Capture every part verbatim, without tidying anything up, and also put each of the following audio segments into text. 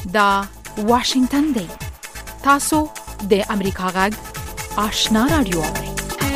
دا واشنگتن دی. تاسو د امریکا غږ آشنا رادیو اورئ.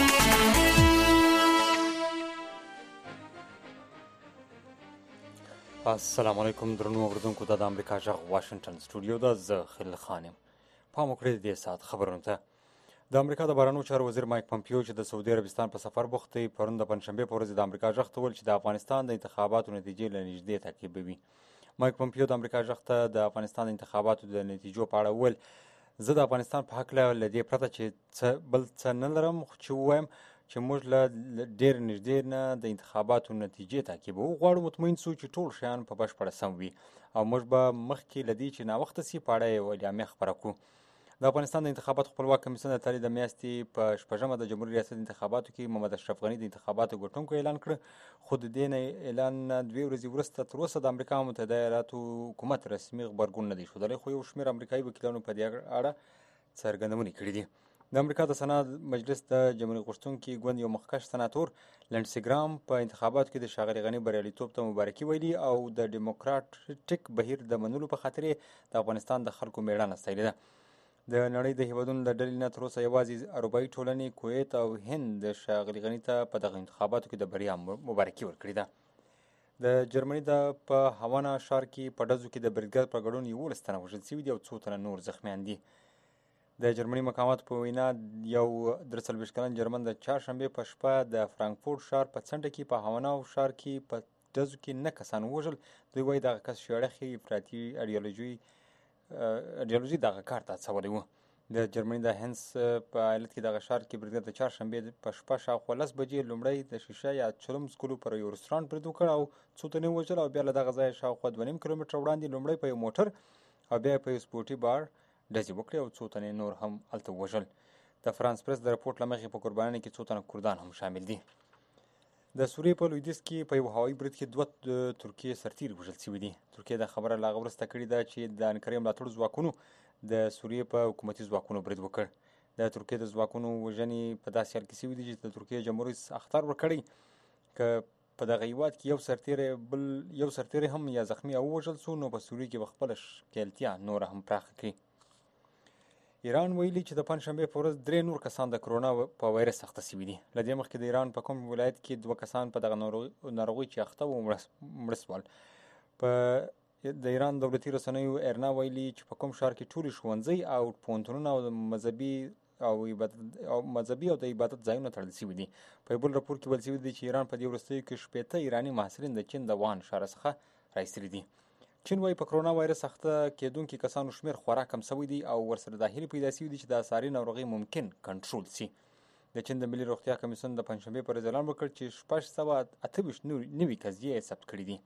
السلام علیکم درنو اوریدونکو، د امریکا غږ واشنگټن سټوډیو ده. زه خلیل خان یم. پام وکړئ د دې ساعت خبرونو ته. د امریکا د بهرنیو چارو وزیر مایک پمپیو چې د سعودي عربستان په سفر بوخت دی، پرون د پنجشنبې په ورځ د امریکا غږ ته وویل چې د افغانستان د انتخاباتو نتیجې له نږدې تعقیبوي. مایک پمپیو د امریکا غږ ته د افغانستان د انتخاباتو د نتیجو په اړه وویل، زه د افغانستان په هکله له دې پرته چې څه بل څه نه لرم چې ووایم چې موږ له ډېر نږدې نه د انتخاباتو نتیجې تعقیبوو. غواړو مطمئن سو چې ټول شیان په بشپړه سم وي او موږ به مخکې له دې چې ناوخته سي په اړه یوه اعلامیه خپره کړو. د افغانستان د انتخاباتو خپلواک کمیسیون د تالي د میاشتې په شپږمه د جمهوري ریاست انتخاباتو کې محمد اشرف غني د انتخاباتو ګټونکی اعلان کړ، خو د دې اعلان نه دوې ورځې وروسته تر اوسه د امریکا متحده ایالاتو حکومت رسمي غبرګون نه دی ښودلی، خو یو شمېر امریکایي وکیلانو په دې اړه څرګندونې کړي دي. د امریکا د سنا مجلس د جمهوریت غوښتونکي ګوند یو مخکښ سناتور لنډسي ګرام په انتخاباتو کې د ښاغلي غني بریالیتوب ته مبارکي ویلي او د ډیموکراټیک بهیر د منلو په خاطر د افغانستان د خلکو میړانه ستایلې ده. د نړۍ د هیوادونو د ډلې نه تر اوسه یوازې اروپایي ټولنې، کویت او هند د ښاغلي غني ته په دغه انتخاباتو کې د بریا مبارکي ورکړې ده. د جرمني د په هاوانا ښار کې په ډزو کې د بریدګر په ګډون یولس تنه وژل شوي دي او څو تنه نور زخمیان دي. د جرمني مقاماتو په وینا یو درې څلوېښت کلن جرمن د چهارشنبې په شپه د فرانکفورټ ښار په څنډه کې په هاوانا ښار کې په ډزو کې نه کسان ووژل. دوی وایي دغه کس شړخي افراطي ایډیالوژي ایډیالوژي دغه کار ته هڅولی و. د جرمني د هنس په ایالت کې دغه ښار کې بریدګر د چهارشنبې په شپه شاوخوا لس بجې لومړی د شیشه یا چلم څکلو پر یو رستورانت برید وکړ او څو تنې ووژل او بیا له دغه ځایه شاوخوا دوه نیم کیلومتره وړاندې لومړی په یو موټر او بیا په یو سپورټي بار ډزې وکړې او څو تنې نور هم هلته ووژل. د فرانس پرس د رپورټ له مخې په قربانیانو کې څو تنه کردان هم شامل دي. د سوریې په لویدیځ کې په یو هوایي برید کې دوه ترکیې سرتیري وژل شوي دي. ترکیې دا خبره له هغه وروسته کړې ده چې د انکرې ملاتړو ځواکونو د سوریې په حکومتي ځواکونو برید وکړ. د ترکیې د ځواکونو وژنې په داسې حال کې شوي دي چې د ترکیې جمهور رئیس اخطار ورکړی که په دغه هیواد کې یو سرتیری بل یو سرتیری هم یا زخمي او ووژل سو نو په سوریې کې به خپله ښکیلتیا نوره هم پراخه کړي. ایران ویلي چې د پنجشنبې په ورځ درې نور کسان د کرونا په وایرس اخته شوي دي. له دې مخکې د ایران په کوم ولایت کې دوه کسان په دغه ناروغۍ چې اخته وو مړه سول. په د ایران دولتي رسنیو ایرنا ویلي چې په کوم ښار کې ټولې ښوونځي او پوهنتونونه او مذهبي او عبادت او مذهبي او د عبادت ځایونه تړل شوي دي. په یو بل راپور کې ویل شوي دي چې ایران په دې وروستیو کې شپېته ایراني محصلین د چین د وان ښار څخه راایستلي دي. چین وايي په کرونا وایرس اخته کېدونکي کسانو شمېر خورا کم شوی دی او ورسره دا هیلې پیدا شوي دي چې د ساري ناروغۍ ممکن کنټرول شي. د چین د ملي روغتیا کمیسیون د پنجشنبې پر ورځ اعلان وکړ چې شپږ سوه اته ویشت نوي قضیې ثبت کړي دي.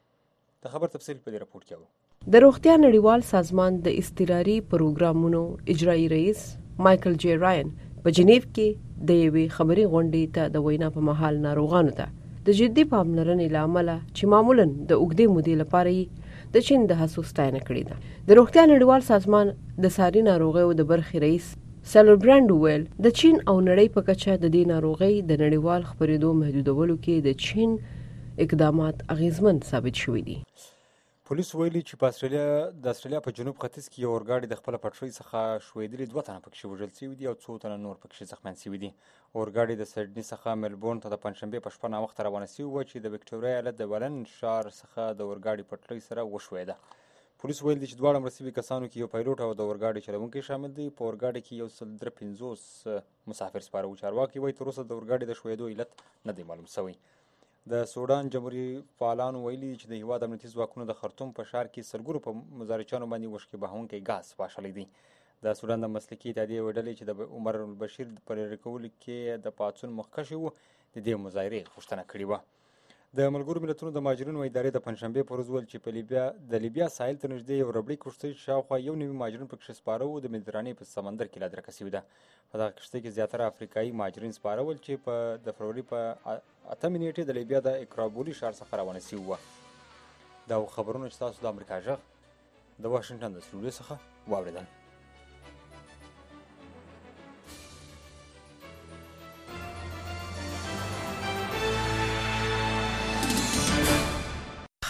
د خبر تفصیل په دې راپور کې اورو. د روغتیا نړیوال سازمان د اضطراري پروګرامونو اجرایي رئیس مایکل جی راین په جنیو کې د یوې خبري غونډې ته د وینا په مهال ناروغانو ته د جدي پاملرنې له امله چې معمولاً د اوږدې مودې لپاره د چین د هڅو ستاینه کړې ده. د روغتیا نړیوال سازمان د ساري ناروغیو د برخې رئیس سیلربرانډ وویل د چین او نړۍ په کچه د دې ناروغۍ د نړیوال خپرېدو محدودولو کې د چین اقدامات اغیزمن ثابت شوي دي. پولیس ویلي چې په استرالیا د استرالیا په جنوب ختیځ کې یو اورګاډي د خپله پټرۍ څخه ښویېدلي دوه تنه پکښې وژل شوي دي او څو تنه نور پکښې زخمیان شوي دي. اورګاډي د سډني څخه ملبورن ته د پنجشنبې په شپه ناوخته روانه شوې وه چې د وکټوریا ایالت د ولن ښار څخه د اورګاډي پټرۍ سره وښویېده. پولیس ویل دي چې دواړه مړه شوي کسانو کې یو پایلوټ او د اورګاډي چلوونکی شامل دی. په اورګاډي کې یو سل درې پنځوس مسافر سپاره وو. چارواکي وایي تر اوسه د اورګاډي د ښویېدو علت نه دی معلوم شوی. د سودان جمهوري فعالانو ویلي چې د هیواد امنیتي ځواکونو د خرطوم په ښار کې سلګرو په مزارچیانو باندې وشکې بهونکی ګاز پاشلی دی. د سودان د مسلکي اتحادیې یوې ډلې چې د عمر البشیر په لرې کولو کې د پاڅون مخکښې وو د دې مظاهرې غوښتنه کړې وه. د ملګرو ملتونو د مهاجرینو ادارې د پنجشنبې په ورځ وویل چې په لیبیا د لیبیا ساحل ته نږدې یو ربړي کښتۍ شاوخوا یو نوي مهاجرین پکښې سپاره وو د مدیترانې په سمندر کې لادرکه شوي ده. په دغه کښتۍ کې زیاتره افریقایي مهاجرین سپاره ول چې په د فروری په اتمې نیټې د لیبیا د اکرابولي ښار څخه روانه شوي وه. دا خبرونه چې تاسو د امریکا غږ د واشنګټن د سټوډیو څخه واورېدل.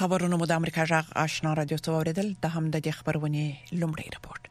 خبرونه مو د امریکا جغ آشنا رادیو ته اوریدل د هم د خبرونه لومړی رپورت.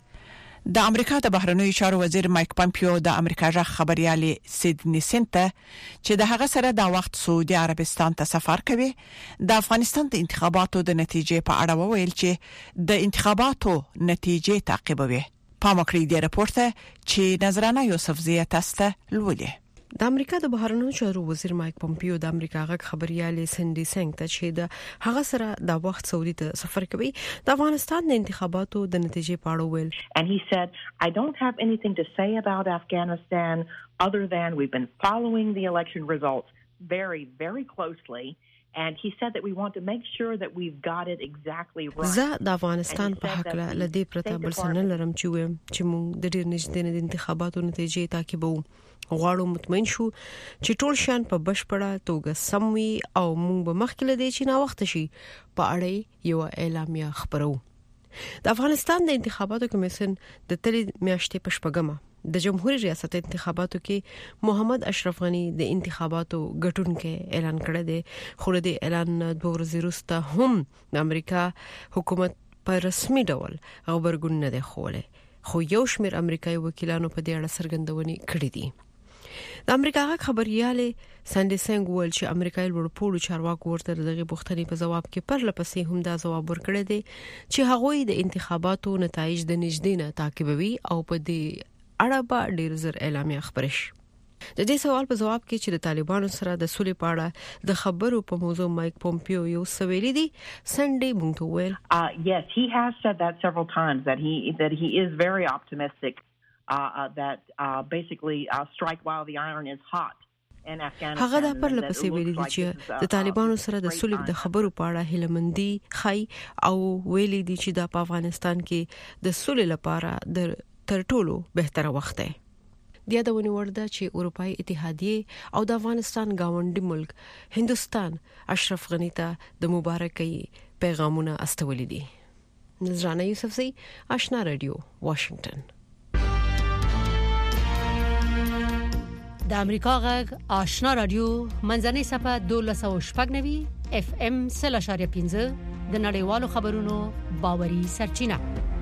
د امریکا د بهرنیو چارو وزیر مایک پامپیو د امریکا جغ خبريالي سیدنی سنت چې د هغه سره د وخت سعودي عربستان ته سفر کوي د افغانستان د انتخاباتو د نتیجې په اړه وویل چې د انتخاباتو نتیجې تعقیبوي. پامکړی دی رپورت چې نظرانه یوسف زیه تاسو لولي. د امریکا د بهرنیو چارو وزیر مایک پامپیو د امریکا غږ خبريالي سیدنی سنت ته چې د هغه سره د وخت سعودي ته سفر کوي د افغانستان د انتخاباتو د نتیجې په اړه ویل. And he said, I don't have anything to say about Afghanistan other than we've been following the election results very, very closely. And he said that we want to make sure that we've got it exactly right. زه د افغانستان په حق له لدی پرته بل څه لرم چې ویم چې موږ د ډیر نږدې د انتخاباتو نتیجې تعقیبو. غواړو مطمئن شو چې ټول شان په بشپړه توګه سموي او موږ به مخکې لدی چې نا وخت شي په اړه یو اعلامیه خبرو. د افغانستان د انتخاباتو کمیسیون د تل میاشتې په شپږمه د جمهوریت ریاست انتخاباتو کې محمد اشرف غنی د انتخاباتو ګټونکو اعلان کړی دی. خو د اعلان دوه ورځې وروسته هم د امریکا حکومت په رسمي ډول خبرګون نه دی خوله. خو یو شمېر امریکایي وکیلانو په دې اړه څرګندونې کړې دي. د امریکا غږ خبريالي سیدنی سنت ویل چې امریکایي لوړپوړو چارواکو ورته دغه بوختنې په جواب کې پر لپسې هم دا جواب ورکړی دی چې هغوی د انتخاباتو نتایج د نږدې نه تعقیبوي او په دې اړه به ډیر زر اعلامیه خبرش. د دې سوال په جواب کې چې د طالبانو سره د سولې په اړه د خبرو په موضوع مایک پامپیو یو سویلی دی سنډي مونږ ویل. Uh yes, he has said that several times that he that he is very optimistic uh, uh that uh basically uh, strike while the iron is hot. هغه د پر لپسې ویلي دي چې د طالبانو سره د سولې د خبرو په اړه هیلمندي خای او ویلي دي چې د افغانستان کې د سولې لپاره د تر ټولو بهتره وخت دی. د یادونې وړ ده چې اروپאי اتحادیه او د افغانستان گاونډي ملک هندستان اشرف غنی ته د مبارکۍ پیغامونه استولې دي. نظرانه یوسف زی آشنا رادیو واشنگټن. د امریکا غږ آشنا رادیو منځنۍ صفه دولس او شپږ نوي اف ام صفر اشاریه پنځه د نړیوالو خبرونو باوري سرچینه.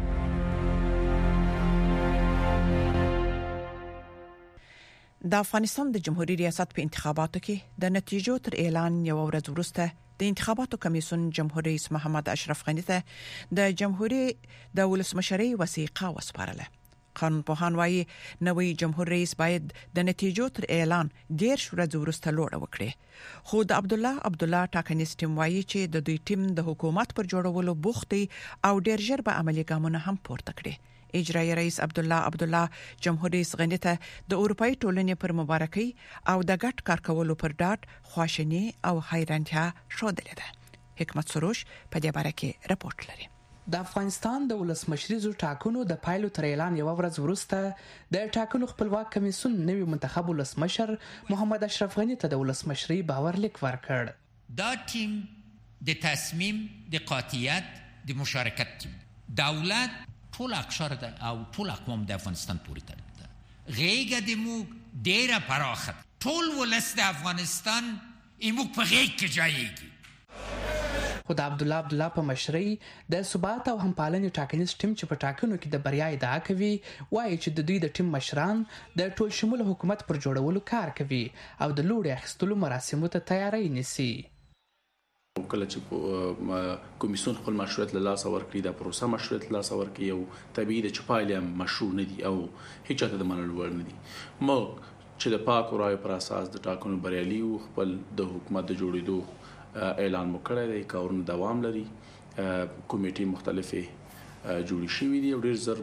د افغانستان د جمهوریت ریاست په انتخاباتو کې د نتیجو تر اعلان یو ورځ وروسته د انتخاباتو کمیسیون جمهوریت رئیس محمد اشرف غنی ته د جمهوریت د ولسمشرۍ وثیقه وسپارله. قانون پوهان وايي نوې جمهور رئیس باید د نتیجو تر اعلان ډیر ورځې وروسته لوړ وکړي. خو د عبد الله عبد الله ټاکنیز ټیم وايي چې د دوی ټیم د حکومت پر جوړولو بوخت او ډیر ژر به عملي ګامونه هم پورته کړي. اجرایي رئیس عبد الله عبد الله جمهور رئیس غنی ته د اروپאי ټولنې پر مبارکۍ او د ګډ کار کولو پر ډاډ خواشنی او حیرانتیا شودلې ده. حکمت سروش په دې باره کې راپورټ لري. د افغانستان د ولسمشریزو ټاکنو د پایلو تر اعلان یو ورځ وروسته د ټاکنو خپلواک کمیسیون نوی منتخب ولسمشر محمد اشرف غنی ته د ولسمشرۍ باور لیک ورکړ. دا ټیم د تصمیم د قاطعیت د مشارکت ټیم دولت ټول اقشار او ټول اقوام د افغانستان پورې تړلي ده. غیږه د موږ ډیره پراخه ټول ولس د افغانستان ایموږ په غیږ کې ځایږي. خو د عبد الله عبد الله په مشرۍ د ثبات او همپالنې ټاکنیز ټیم چې په ټاکنو کې د بریا ادعا کوي وایي چې د دوی د ټیم مشران د ټول شمول حکومت پر جوړولو کار کوي او د لوړ اخیستلو مراسمو ته تیاری نیسي. کله چې کمیسیون خپل مشروعیت له لاسه ورکړي د پروسه مشروعیت له لاسه ورکړي او طبيعي د چپایل مشروع نه دي او هیڅ څه د منلو وړ نه دي. مو چې د پاک او رای پر اساس د ټاکنو بریالي او خپل د حکومت د جوړېدو اعلان وکړی دی. کارونه دوام لري. کمیټې مختلفه جوړې شوې دي او ډېر زر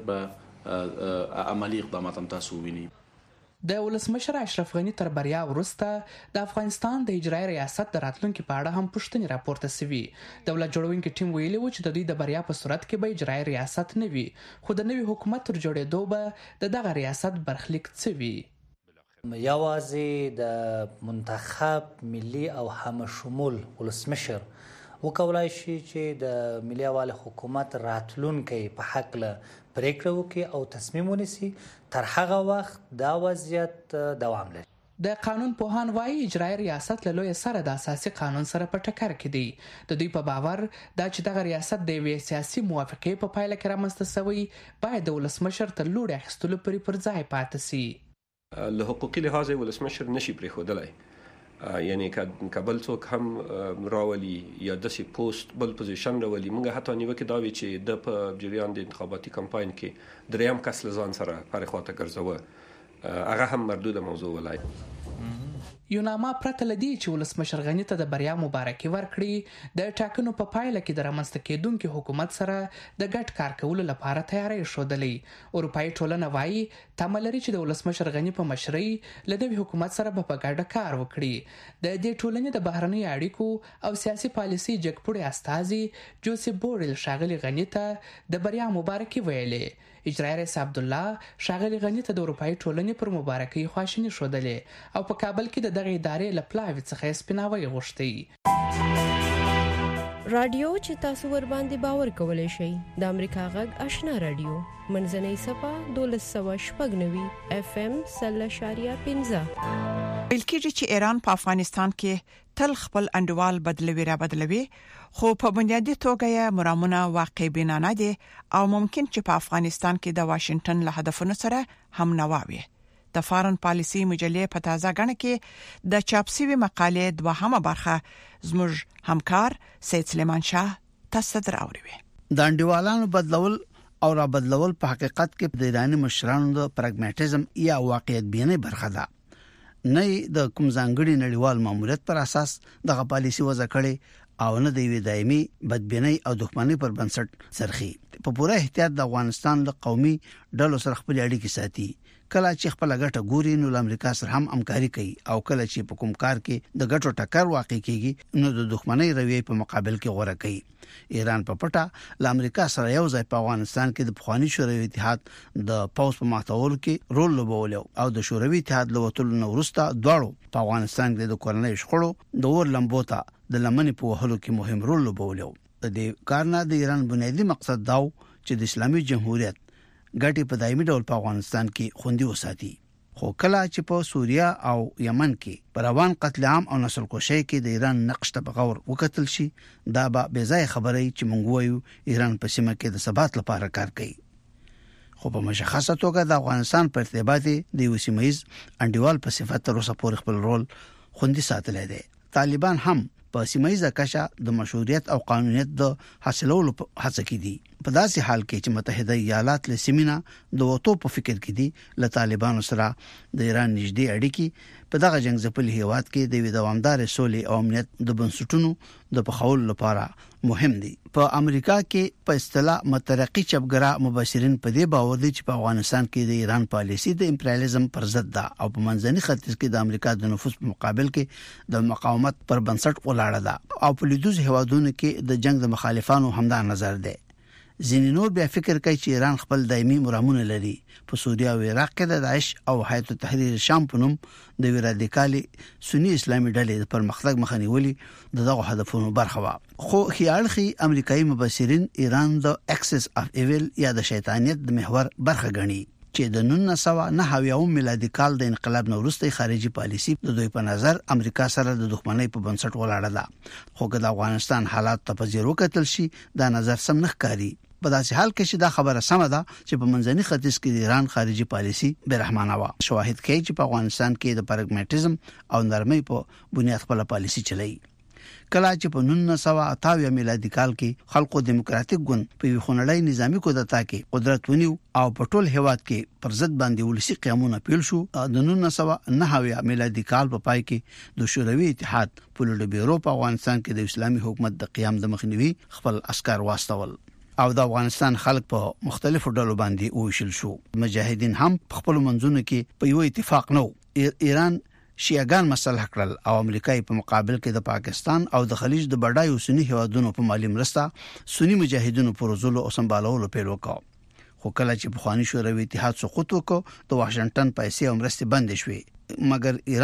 به عملی اقدامات هم تاسو وینئ. د ولسمشر اشرف غنی تر بریا وروسته د افغانستان د اجرایي ریاست د راتلونکو په اړه هم پوښتنې راپورته شوې. دولت جوړونکي ټیم ویلي و چې د دوی د بریا په صورت کې به اجرایي ریاست نه وي، خو د نوي حکومت تر جوړېدو به د دغه ریاست برخلیک څه وي. یوازې د منتخب ملي او همشمول ولسمشر وکولای شي چې د ملي یووالي حکومت راتلونکي په حق له پریکړه وکړي او تصمیم ونیسي. تر هغه وخت دا وضعیت دوام لري. د قانون پوهان وايي اجرایي ریاست له لوی سره د اساسي قانون سره په ټکر کې دی. د دوی په باور دا چې دغه ریاست د یوې سیاسي موافقې په پایله کې رامنځته شوی باید د ولسمشر تر لوړې اخیستلو پورې پر ځای پاتې سي. له حقوقي لحاظ ولسمشر نشي پرېښودلی، یعنی کابل څوک هم راولي یا داسې پوسټ بل پوزیشن راولي. موږ حتی نیوکه دا وی چې د په جریان د انتخاباتي کمپاین کې دریم کس له ځان سره پرې خواته ګرځوه، هغه هم مردوده موضوع ولای. یو نامه پرته لدی چې ولسمشر غنی ته د بریا مبارکي ورکړي د ټاکنو په پایله کې د رامنځته کېدونکو حکومت سره د ګډ کار کولو لپاره تیاری ښودلې. اروپایي ټولنه وایي تمه لري چې د ولسمشر غنی په مشرۍ له نوي حکومت سره په ګډه کار وکړي. د دې ټولنې د بهرنۍ اړیکو او سیاسي پالیسي جګپوړي استازي جوزف بورل شاغلي غنی ته د بریا مبارکي ویلې. اجرایي رئیس عبدالله شاغلي غنی ته د اروپایي ټولنې پر مبارکي خواشیني ښودلې او په کابل کې د دغه ادارې له پلاوي څخه سپیناوی غوښتي. رادیو چې تاسو ور باندې باور کولای شئ د امریکا غږ آشنا رادیو منځنۍ صفه دولس سوه شپږ نوي اف ام سل اشاریه پنځه. ویل کېږي چې ایران په افغانستان کې تل خپل انډوال بدلوي را بدلوي، خو په بنیادی توګه یې مرامونه واقع بینانه دي او ممکن چې په افغانستان کې د واشنگټن له هدفونو سره هم نواوي. د فارن پالیسي مجلې په تازه غنه کې د چاپ شوی مقالې دوهمه برخه زموږ همکار سید سلیمان شاه تاسو ته راوړي. د انډوالانو بدلول او را بدلول په حقیقت کې د ایرانی مشرانو د پراګماټیزم یا واقعیت بینه برخه ده. نه د کوم ځانګړي نړیوال ماموریت پر اساس دغه پالیسي وضع کړي او نه د وی دایمي بدبینۍ او دښمنۍ پر بنسټ سرخي. په پوره احتیاط د افغانستان د قومي ډلو سره خپل اړیکې ساتي. کله چې خپل ګټه ګوري نو د امریکا سره هم همکاري کوي او کله چې په کوم کار کې د ګټو ټکر واقع کیږي نو د دښمنۍ رویه په مقابل کې غوړه کوي. ایران په پټه له امریکا سره یو ځای په افغانستان کې د پخوانی شوروي اتحاد د پوز په ماتولو کې رول لوبول او د شوروي اتحاد له وټولو نو وروسته دواړو په افغانستان کې د کورنۍ شخړو د اور لمبوتا د لمنې په وهلو کې مهم رول لوبول. د دې کارنه د ایران بنیادی مقصد داو چې د اسلامي جمهوریت ګټې په دایمي ډول په افغانستان کې خوندي وساتي. خو کله چې په سوریا او یمن کې پر روان قتل عام او نسل کشي کې د ایران نقش ته بغور وکتل شي دا به بې ځای خبرې چې مونږ وایو ایران په سیمه کې د ثبات لپاره کار کوي. خو په مشخصه توګه د افغانستان په ارتباط د یو سیمایز انډیوال په صفت تر اوسه پورې خپل رول خوندي ساتلی دی. طالبان هم په سیمایزه کشه د مشروعیت او قانونیت د حاصلولو هڅه کوي. په داسې حال کې چې متحده ایالات له سیمینا د وټو په فکر کې دي له طالبانو سره د ایران نږدې اړیکې په دغه جنگ ځپلي هیواد کې د دوامدار سولې او امنیت د بنسټونو د پخول لپاره مهم دي. په امریکا کې په اصطلاح مترقي چپګرا مبصرین په دې باور دي چې په افغانستان کې د ایران پالیسي د امپریالیزم پر ضد ده او په منځني ختیځ کې د امریکا د نفوذ په مقابل کې د مقاومت پر بنسټ ولاړه ده او په لیدوز هیوادونو کې د جنگ د مخالفانو همدا نظر ده. ځینې نور بیا فکر کوي چې ایران خپل دایمي مرامونه لري. په سوریه او عراق کې د داعش او حیات تحریر شام په نوم د رادیکالي سنی اسلامي ډلې پر مخالفت مخنیولي د دغه هدفونو برخه و. خو خیالخي امریکایي مبصرین ایران د اکسس اف ایول یا د شیطانیت د محور برخه ګڼي چې د نولس سوه نهه اویا میلادي کال د انقلاب نه وروسته خارجي پالیسي د دوی په نظر امریکا سره د دښمنۍ په بنسټ ولاړه ده. خو که د افغانستان حالات ته په ځیر وکتل شي دا نظر سم نه ښکاري. په داسې حال کې چې دا خبره سمه ده چې په منځني ختیځ کې د ایران خارجي پالیسي بیرحمانه و. شواهد کوي چې په افغانستان کې د پراګماټیزم او نرمۍ په بنیاد خپل پالیسي چلایي. کله چې په نولس سوه اته اویا میلادي کال کې خلقو دیموکراتیک ګوند په خونړی نظامی کودتا کې قدرت ونیو او په ټول هیواد کې پر ضد باندې ولسی قیامونه پیل شو. د نولس سوه نهه اویا میلادي کال په پای کې د شوروي اتحاد پولیټ بیورو په افغانستان کې د اسلامي حکومت د قیام د مخنیوي خپل عسكر واستول او د افغانستان خلک په مختلفو ډلو باندې وویشل شو. مجاهدین هم په خپل منځونو کې په یو اتفاق نو ایران شیعاګان مسلح کړل او امریکای په مقابل کې د پاکستان او د خلیج د بډایو سنی هیوادونو په مالی مرسته سنی مجاهدینو پر وزولو او سمبالولو پیل وکړ. خو کله چې پخوانی شوروي اتحاد سقوط وکړ د واشنگټن پیسې او مرستې بند شوې مګر ایران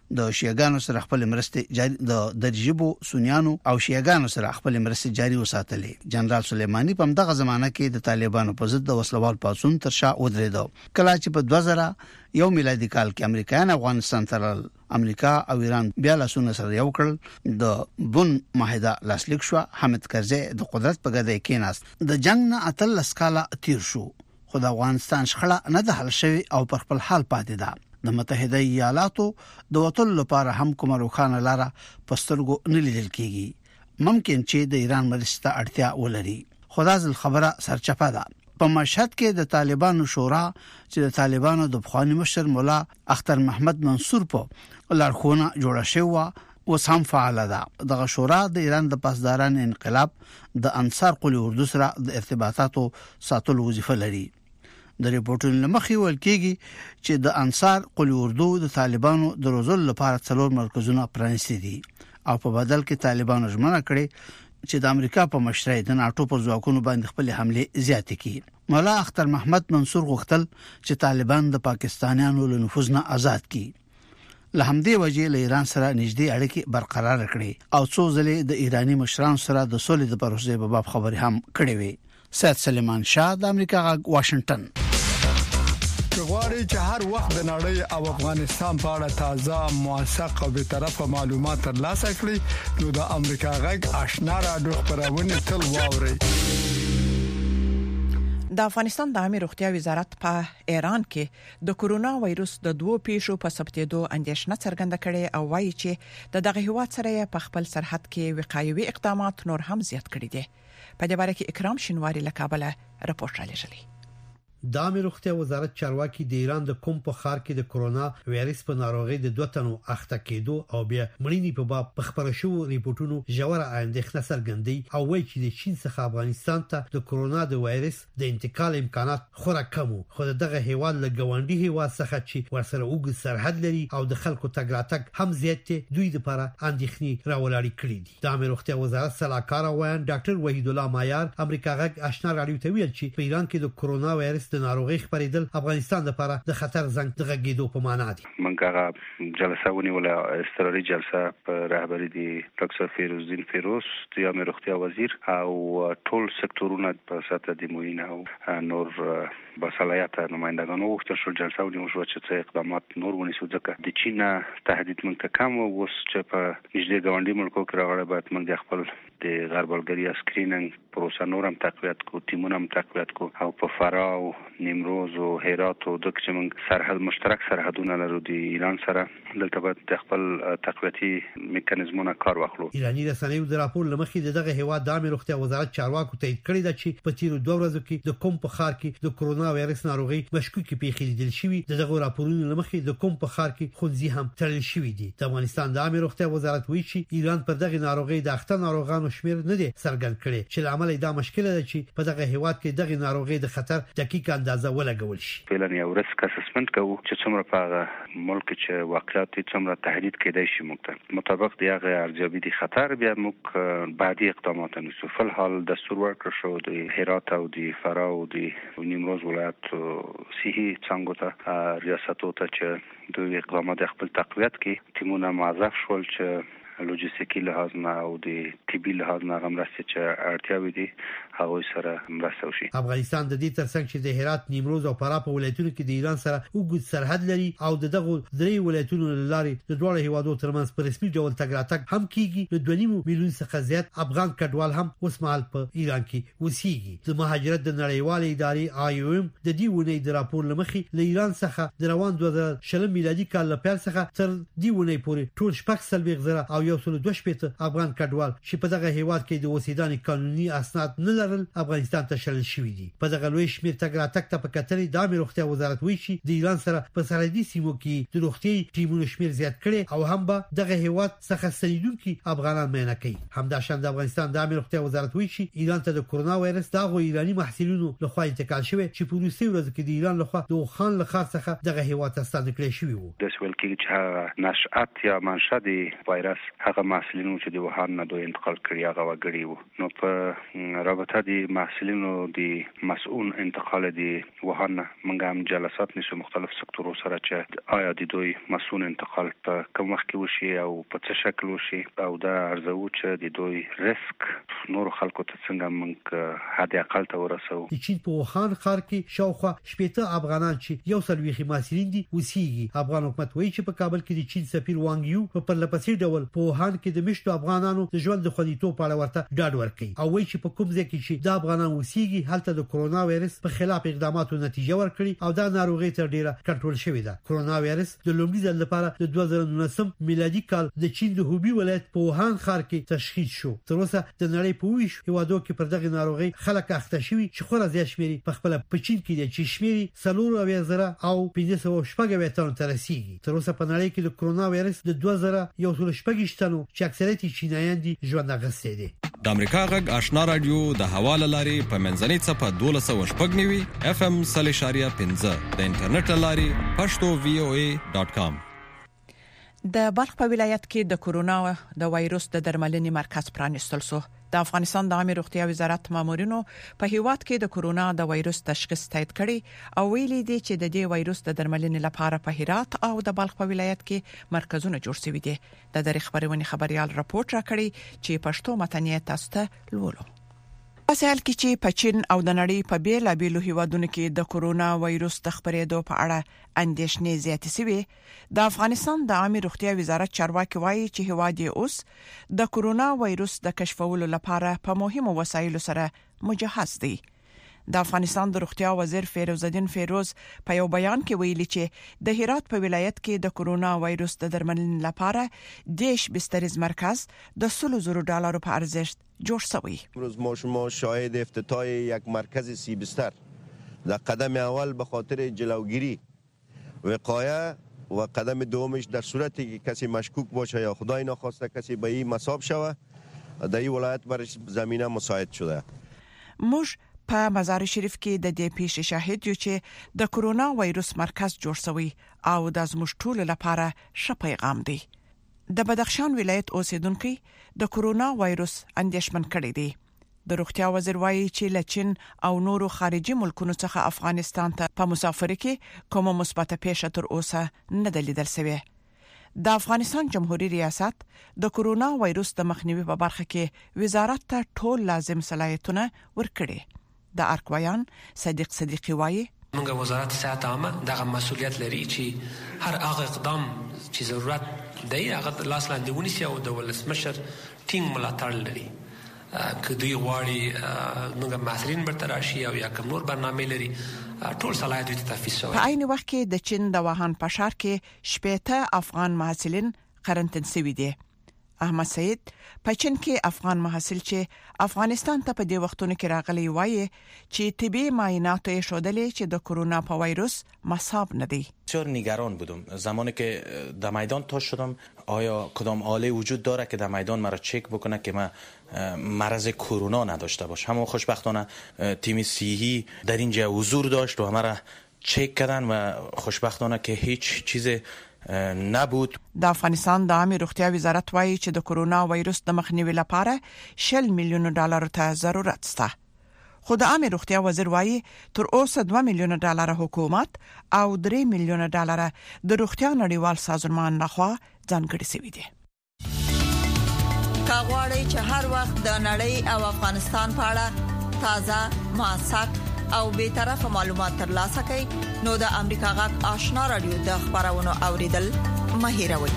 د شیعاګانو سره خپل مرستې جاري د درجبو سنیانو او شیعاګانو سره خپل مرستې جاري وساتلې. جنرال سلیمانی په دغه زمانہ کې د طالبانو په ضد د وسلوال پاڅون تر شا ودرېد. کله چې په دوه زره یو میلادي کال کې امریکایان افغانستان ته امریکا او ایران بیا لاسونه سره یو کړل، د بن معاهده لاسلیک شو. حامد کرزي د قدرت په ګدۍ کې ناست. د جنگ نه اتل سکاله تیر شو، خو د افغانستان شخړه نه د حل شوی او پر خپل حال پاتې ده. د متحده ایالاتو د وټل لپاره هم کومه روښانه لاره پسترګو نه لیدل کیږي. ممکن چې د ایران مرسته اړتیا ولري، خدای خبره سرچپه ده. په مشهد کې د طالبانو شورا چې د طالبانو د بخوانی مشر مولا اختر محمد منصور په لارښوونه جوړه شوی و سم فعال ده. دغه شورا د ایران د پاسداران انقلاب د انصار قلی اردو سره د ارتباطاتو ساتلو وظیفه لري. د ریپورتونو لمخې ویل کېږي چې د انصار قلی اردو د طالبانو د روزل لپاره څلور مرکزونه پرانیستي دي او په بدل کې طالبانو ژمنه کړې چې د امریکا په مشرۍ د ناټو پر ځواکونو باندې خپل حمله زیاتې کړي. مولا اختر محمد منصور غوښتل چې طالبان د پاکستانیانو له نفوذ نه آزاد کړي. له همدې وجې له ایران سره نږدې اړیکې برقرار کړي او څو ځلې د ایرانی مشرانو سره د سولې د پروسې په باب خبرې هم کړې وي. سید سلیمان شاه، د امریکا غږ، واشنگټن. غواړي چې هر وخت د نړۍ او افغانستان په اړه تازه، موثق او به طرفه معلومات ترلاسه کړئ، نو د امریکا غږ آشنا رادیو خبرونه تل واورئ. د افغانستان د عامه روغتیا وزارت په ایران کې د کورونا وایروس د دوو پیښو په ثبتېدو اندېښنه څرګنده کړې او وایي چې د دغه هیواد سره په خپل سرحد کې وقایوي اقدامات نور هم زیات کړي دي. په دې باره کې اکرام شینواری له کابل راپور را لېږلی. د عامه روغتیا وزارت چارواکي د ایران د کوم په خار کې د کورونا وایرس په ناروغي د دوه تنو اخته کېدو او بیا مړینې په باب په خبرو شو ریپورتونو ژوره اندېښنه څرګندوي او وایي چې د چین څخه افغانستان ته د کورونا د وایرس د انتقال امکانات خورا کم خو دغه هیواد له ګاونډي هیواد څخه چې ورسره وګ سرحد لري او د خلکو تګ راتګ هم زیات دي، دوی لپاره اندېښنې راولاري کړې دي. د عامه روغتیا وزارت سلاکار وایي ډاکټر وحید الله مایار امریکا غږ آشنا رادیو ته ویل چې په ایران کې د کورونا وایرس د ناروغي خبرېدل افغانستان لپاره د خطر زنګ د غږیدو په معنا دي. منګه جلسه ونیوله، استرالي جلسه په رهبری دی ډاکټر فیروز الدین فیروز د عامه روغتیا وزیر او ټول سکتورونه په سطح د موین او نور بصلاحیت نمائندگان وغوښتل شو جلسه ونیول شو چې څه اقدامات نور ونیسو، ځکه د چین تهدید موږ ته کم او اوس چې په نږدې ګاونډي ملکو کې راغلی باید موږ د خپل د غربالګري سکرینینګ پروسه نور هم تقویت کو، تیمونه هم تقویت کو او په فراه او نیمروز او هرات او دغه چې موږ سرحد مشترک سرحدونه لرو د ایران سره، دلته باید د خپل تقویتي میکانیزمونو کار واخلو. ایرانی رسنیو د راپور لمخې دغه هیواد د عامه روغتیا وزارت چارواکو تایید کړی دی چې په تیرو دوه ورځو کې د کوم په خار کې د کورونا وایرس ناروغي مشکوکې پیښې لیدل شوې. دغه راپورونو لمخې د کوم په خار کې خونځي هم تړل شوې دي. د افغانستان د عامه روغتیا وزارت وایي چې ایران پر دغه ناروغي د اخته ناروغانو شمیر نه دی څرګند کړي چې عمل دا مشکل ده چې په دغه هیواد کې دغه ناروغي د خطر دقیق اندازه ولګول شي. فعلا یو ریسک اسسمنت کوو چې څومره په ملک چې واقعیت څومره تهدید کېدای شي موږ مطابق دغه ارزیابي د خطر بیا موږ بعدي اقدامات نیسو. په حال دستور ورکړ شو د هرات او د فراه او د نیمروز ولایت صحي څنګه ته ریاستو ته چې دوی اقدامات خپل تقویت کې تیمونه موظف شول چې لوجستیکي لحاظ نه او د طبي لحاظ نه غمرسته چې اړتیاوي دي هغه سره مرسته وشي. افغانستان د دې ترڅنګ چې د هرات، نیمروز او فراه په ولایتونو کې د ایران سره وګړي سرحد لري او دغه درې ولایتونو لارې د دوه هیوادو ترمنځ په رسمي ډول تګ راتګ هم کیږي. د دوه نیم میلیون څخه زیات افغان کډوال هم اوس مهال په ایران کې اوسېږي. د مهاجرت د نړیوالې ادارې آی او ام د دې ونې د راپور لمخې له ایران څخه د روان دوه زره شل میلادي کال له پیل څخه تر دې ونې پورې ټول شپږ سلوي غزره او یو سل دوه شپږ افغان کډوال چې په دغه هیواد کې د اوسیدانې قانوني اسناد نه لرل افغانستان ته شړل شوی دي. په دغه لوی شمیر تګ راتګ ته په کترې د عامه روغتیا وزارت وایي چې د ایران سره په سرحدي سیمو کې د روغتي ټیمونو شمیر زیات کړي او هم به دغه هیواد څخه ستنیدونکي افغانان مینه کوي. همداشان د افغانستان د عامه روغتیا وزارت وایي چې ایران ته د کورونا وایرس دغه ایرانی محصلینو لخوا انتقال شوی چې په روسي ورځ کې د ایران لخوا د وخان له خاص څخه دغه هیواد ته ستانه کړی شوی وو. د سوال کې چې نشأت یا منشأ د وایرس هغه محصلینو چې د وهان نه دوی انتقال کړی هغه وګړي وو. نو په رابطه د محصلینو د مسؤل انتقال د وهان نه موږ هم جلسات نشو مختلف سکتورو سره چې آیا د دوی مسؤل انتقال په کوم وخت کې وشي او په څه شکل وشي او دا ارزو چې د دوی ریسک نور خلکو ته څنګه موږ حد اقل ته ورسو. د چین په وهان ښار کې شاوخوا شپږ افغانان چې یو سل ویخي محصلین دي وسیږي. افغان حکومت وایي چې په کابل کې د چین سفیر وانګ یو په پرلپسې ډول په وهان کې د مشتو افغانانو د ژوند د خوندیتوب په اړه ورته ډاډ ورکړي او وایي چې په کوم ځای کې چې د افغانان وسیږي هلته د کرونا وایرس په خلاف اقداماتو نتیجه ورکړي او دا ناروغي تر ډیره کنټرول شوې ده. کرونا وایرس د لومړي ځل لپاره د دوه زره نولسم میلادي کال د چین د هوبي ولایت په وهان ښار کې تشخیص شو. تر اوسه د نړۍ په ویش هیوادو کې پر دغه ناروغي خلک اخته شوي چې خورا زیات شمېر په خپل په چین کې د چې شمېر څلور اویا زره او پنځه سوه شپږ اویا تنو ته رسیدي. تر اوسه په نړۍ کې د کرونا وایرس د دوه زره یو سل شپږ تنو چې اکثریت چینایان دي ژوند اغستې دي. د امریکا غږ آشنا رادیو د حواله لاري په منځنۍ صفه دوه سوه شپږ نوي اف ام صلی شاریه پنځه د انټرنیټ لاري پښتو وی او ای ډاټ کام. د بلخ په ولایت کې د کرونا د وایروس د درملنې مرکز پرانیستل شو. د افغانستان د عامه روغتیا وزارت مامورینو په هیواد کې د کرونا د وایروس تشخیص تایید کړي او ویلي دي چې د دې وایروس د درملنې لپاره په هرات او د بلخ په ولایت کې مرکزونه جوړ شوي دي. د دغه خبرونه خبريال راپورټ راکړي چې پښتو متنیت تاسو ته لولو. اسهال کې چې په چین او د نړۍ په بیل بیلو هیوادونو کې د کرونا وایروس د خپرېدو په اړه اندېښنې زیاتې شوې. د افغانستان د عامه روغتیا وزارت چارواکي وایي چې هیواد یې اوس د کرونا وایروس د کشفولو لپاره په مهمو وسایلو سره مجهز دی. د افغانستان د روغتیا وزیر فیروز الدین فیروز په یو بیان کې ویلي چې د هرات په ولایت کې د کرونا وایروس د درملنې لپاره دیش بستریز مرکز د سلو زرو ډالرو په ارزښت جوړ شوی. امروز ما شما شاهد افتتاح یک مرکز سی بستر در قدم اول به خاطر جلوگیری وقایه و قدم دومش در صورتی که کسی مشکوک باشه یا خدای نخواسته کسی به این مصاب شوه در این ولایت برش زمینه مساعد شده. موږ په مزار شریف کې د دې پیښې شاهد یو چې د کرونا وایروس مرکز جوړ شوی او د زموږ ټول لپاره ښه پیغام دی. د بدخشان ولایت اوسیدونکو د کرونا وایروس اندېښمن کړي دي. د روغتیا وزیر وایي چې له چین او نورو خارجي ملکونو څخه افغانستان ته په مسافر کې کومه مثبته پیښه تر اوسه نه ده لیدل شوې. د افغانستان جمهوریت ریاست د کرونا وایروس د مخنیوي په برخه کې وزارت ته ټول لازم صلاحیتونه ورکړي. د ارکوایان صدیق صدیقی وایي موږ وزارت صحت عامه دغه مسؤلیت لري چې هر هغه اقدام چې ضرورت دی هغه لاس لاندې ونیسي او د ولسمشر ټینګ ملاتړ لري. که دوی غواړي موږ محصلین برته راشي او یا کوم نور برنامه لري ټول صلاحیت ته تفویض شوی. په عین وخت کې د چین د وهان په ښار کې شپږ افغان محصلین قرنطین شوي دي. احمد سعید په چین کې افغان محصل چې افغانستان ته په دې وختونو کې راغلی وایي چې طبي معاینات یې شودلې چې د کرونا په وایروس مصاب نه دی. بسیار نگران بودم زمانی که در میدان تا شدم آیا کدام آله وجود داره که در میدان مرا چک بکنه که من مرض کرونا نداشته باشم. اما خوشبختانه تیم صحی در اینجا حضور داشت و مرا چک کردن و خوشبختانه که هیچ چیز نبود. د افغانستان د عامه روغتیا وزارت وایي چې د کرونا وایروس د مخنیوي لپاره شل میلیون ډالر ته ضرورت شته. خو د عامه روغتیا وزیر وایي تر اوسه دوه میلیون ډالر حکومت او درې میلیون ډالر د روغتیا نړیوال سازمان لخوا ځانګړي شوي دي. کاغوري چې هر وخت د نړۍ او افغانستان په اړه تازه موثق او به طرفه معلومات ترلاسه کړئ نو د امریکا غږ آشنا رادیو د خبرونو اوریدل مهیروي.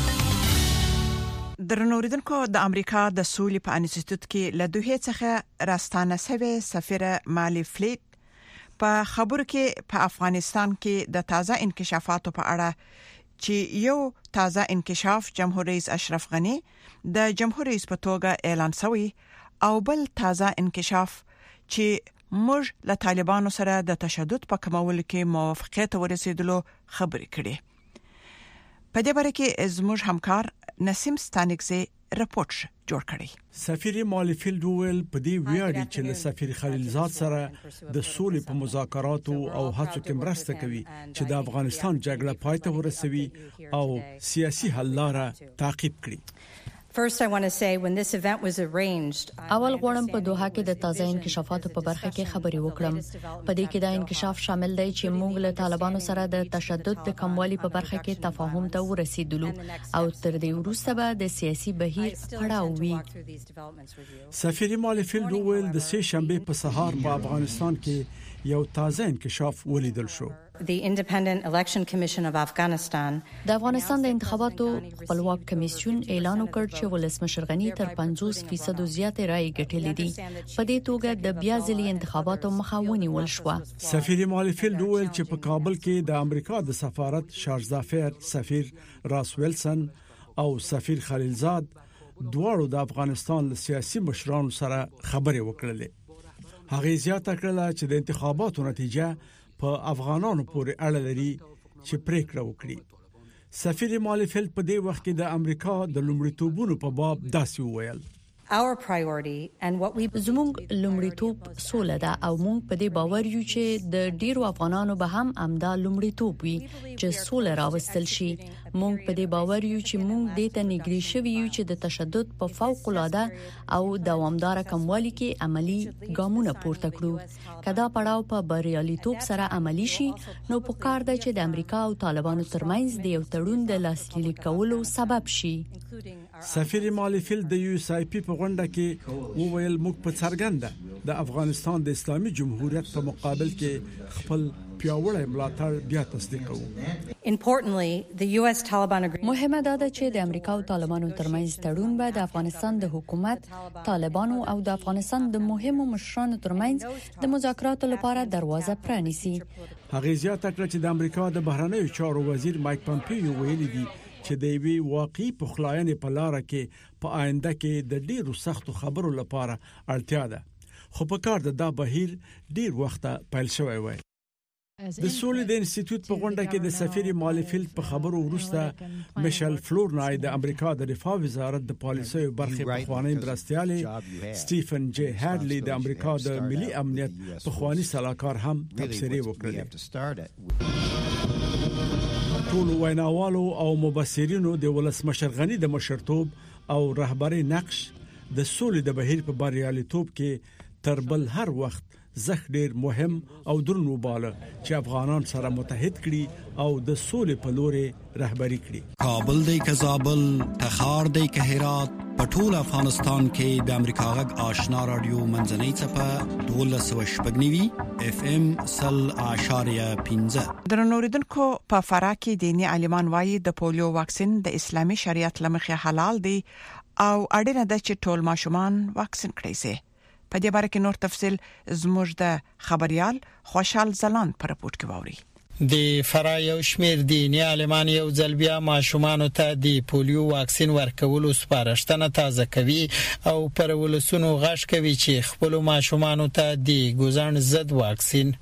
درنوریدونکو د امریکا د سولې په انسټیټیوټ کې له دوه څخه راستانه شوی سفیر مالی فلیت په خبرو کې په افغانستان کې د تازه انکشافاتو په اړه چې یو تازه انکشاف جمهور رئیس اشرف غنی د جمهور رئیس په توګه اعلان شوی او بل تازه انکشاف چې موږ له طالبانو سره د تشدد په کمولو کې موافقت ورسېدلو خبرې کړې. په دې باره کې زموږ همکار نسیم ستانکزی رپورټ جوړ کړی. سفیر مالفیلد ویل په دې ویاړي چې له سفیر خلیلزاد سره د سولې په مذاکراتو او هڅو کې مرسته کوي چې د افغانستان جګړه پای ته ورسوي او سیاسي حل لاره تعقیب کړي. First, I want to say when this event was arranged, اول غواړم په دوحه کې د تازه انکشافاتو په برخه کې خبري وکړم. په دې کې دا انکشاف شامل دی چې موږ له طالبانو سره د تشدد د کموالي په برخه کې تفاهم ته ورسېدلو او تر دې وروسته به د سیاسي بهیر پړاو وي. سفیر مالفیلد وویل د سه شنبه په سهار په افغانستان کې یو تازه انکشاف ولیدل شو. The Independent Election Commission of Afghanistan د افغانستان د انتخاباتو خپلواک کمیسیون اعلان وکړ چې ولسمشر غنی تر پنځوس فیصد زیات رائے ګټلې دي. په دې توګه د بیا ځلي انتخاباتو مخه ونیول شو. سفیر مالفیلد وویل چې په کابل کې د امریکا د سفارت شارزافیر سفیر راس ویلسن او سفیر خلیلزاد دواړو د افغانستان له سیاسي مشرانو سره خبرې وکړلې. هغه زیاته کړله چې د انتخاباتو نتیجه په افغانانو پورې اړه لري چې پریکړه وکړي. سفیر مالفیلد په دې وخت کې د امریکا د لومړیتوبونو په باب داسې وویل: Our priority and what we زموږ لومړیتوب سوله ده او موږ په دې باور یو چې د ډیرو افغانانو به هم امدا لومړیتوب وي چې سوله راوستل شي. موږ په دې باور یو چې موږ د ته نګری شوی یو چې د تشدد په فوق العاده او دوامدار کموالي کې عملی ګامونه پورته کړو. کدا پړاو په بریالیتوب سره عملی شي نو په کار ده چې د امریکا او طالبانو ترمنځ د یو تړون د لاسلیک کولو سبب شي. سفیر مالفیلد د یو اس آی پی په غونډه کې وویل موږ په څرګنده د افغانستان د اسلامي جمهوریت په مقابل کې خپل پیاوړی ملاتړ بیا تصدیق کوو. Importantly, the U S Taliban agreement مهمه ده چې د امریکا او طالبانو ترمنځ تړون به د افغانستان د حکومت، طالبانو او د افغانستان د مهمو مشرانو ترمنځ د مذاکراتو لپاره دروازه پرانیسي. هغه زیاته کړه چې د امریکا د بهرنیو چارو وزیر مایک پامپیو ویلي دی چې د وی واقعي پخلاینې په لار کې په آینده کې د ډیرو سختو خبرو لپاره اړتیا ده. خو په کار د دا بهیر ډیر وخت پیل شوی وای. د سولې د انسټیټیوټ په غونډه کې د سفیر مالفیلد په خبرو وروسته میشل فلورنای د امریکا د دفاع وزارت د پالیسیو برخې پخوانی مرستیالي سټیفن جی هادلی د امریکا د ملي امنیت پخوانی سلاکار هم تبصرې وکړې. ټول ویناوالو او مبصرینو د ولسمشر غنی د مشرتوب او رهبری نقش د سولې د بهیر په بریالیتوب کې تر بل هر وخت زخ ډیر مهم او درن وباله چې افغانان سره متحد کړي او د سولې په لوري رهبری کړي. کابل دی که زابل، تخار دی که هرات، په ټول افغانستان کې د امریکا غږ آشنا رادیو منځنۍ څپه دولس سوه شپږ نوي اف ام سل اشاریه پنځه. درنوریدونکو په فراه کې دیني عالمان وایي د پولیو واکسین د اسلامي شریعت لمخې حلال دی او اړینه ده چې ټول ماشومان واکسین کړي شي. په دې باره کې نور تفصيل زموږ د خبريال خوشحال زلان پر رپورت کې ووري. د فراه یو شمیر دیني عالمان یو ځل بیا ماشومان ته د پولیو واکسین ورکولو سپارښتنه تازه کوي او پر ولسونو غږ کوي چې خپل ماشومان ته د ګوزن ضد واکسین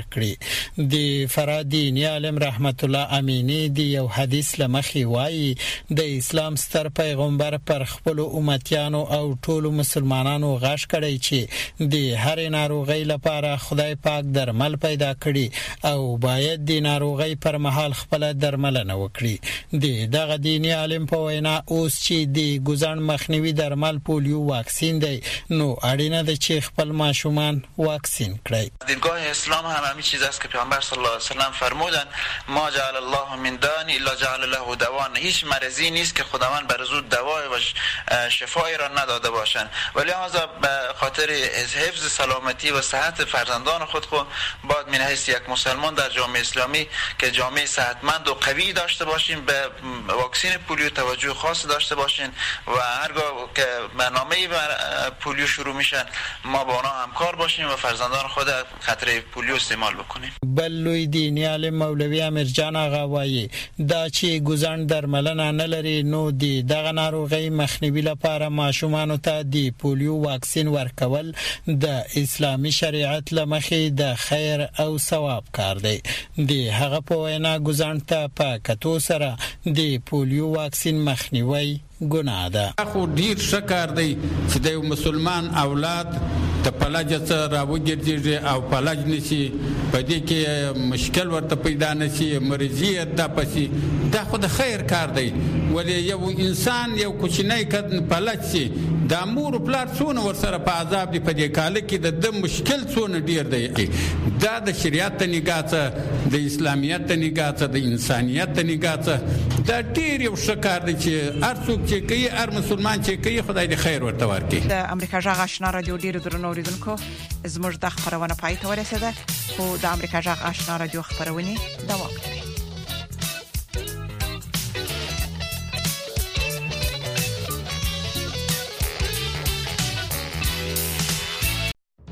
ورکړي. د فراه دیني عالم رحمت الله امینی د یو حدیث لمخې وایي د اسلام ستر پیغمبر پر خپل امتیانو او ټول مسلمانانو غږ کړي چې د هر ناروغي لپاره خدای پاک درمل پیدا کړي او باید د ناروغي پر مهال خپل درملنه وکړي. د دغه دیني عالم په وینا اوس چې د ګوزن مخنیوي درمل پولیو واکسین دی نو اړینه ده چې خپل ماشومان واکسین کړي. دیدگاه اسلام هم همین چیز است که پیامبر صلی الله علیه و سلم فرمودن ما جعل الله من داء الا جعل له دواء. هیچ مرضی نیست که خداوند بر او دوای و شفای را نداده باشند. ولی لذا به خاطر حفظ سلامتی و صحت فرزندان خود خو باید من حیث یک مسلمان در جامعه اسلامی که جامعه صحتمند و قوی داشته باشیم به واکسین پولیو توجه خاص داشته باشین و هرگاه که برنامه پولیو شروع میشن ما با آنها همکار باشیم و فرزندان خود خطر پولیو استعمال بکنیم. بلوی دینی عالم مولوی امیرجان آقا وایي دا چې ګوزن درملنه نه لري نو د دغه ناروغي مخنیوي لپاره ماشومان ته د پولیو واکسین ورکول د اسلامي شریعت لمخې د خیر او ثواب کار دی. د هغه په وینا ګوزن ته په کتو سره د پولیو واکسین مخنیوي ګناه ده. خو ډیر شکر دی چې د مسلمان اولاد ته پلاج سره راوګرځي او پلاج نشي په دې کې مشکل ورته پیدا نشي مرضیت ده پسې دا خو د خیر کار دی. ولې یو انسان یو کوچنی کد پلچ سي د امور پلار څونه ورسره په عذاب دی په دې کال کې د د مشکل څونه ډیر دی. دا د شریعت ته نگاه څه د اسلامیت ته نگاه څه د انسانیت ته نگاه څه دا ډیر یو ښه کار دی چې هر څوک چې کوي هر مسلمان چې کوي خدای دې خیر ورته ورکړي. د امریکا جغ آشنا رادیو ډیر درنو اوریدونکو زموږ د خبرونه پای ته ورسیده خو د امریکا جغ آشنا رادیو خبرونه دوام